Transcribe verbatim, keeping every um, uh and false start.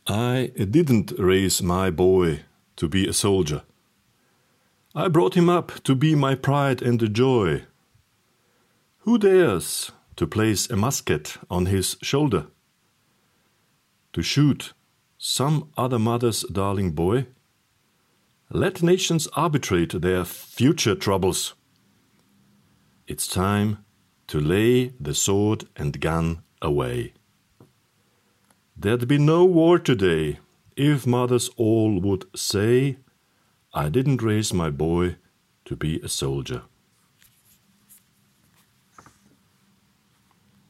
I didn't raise my boy to be a soldier. I brought him up to be my pride and joy. Who dares to place a musket on his shoulder? To shoot some other mother's darling boy? Let nations arbitrate their future troubles. It's time to lay the sword and gun away. There'd be no war today if mothers all would say, I didn't raise my boy to be a soldier.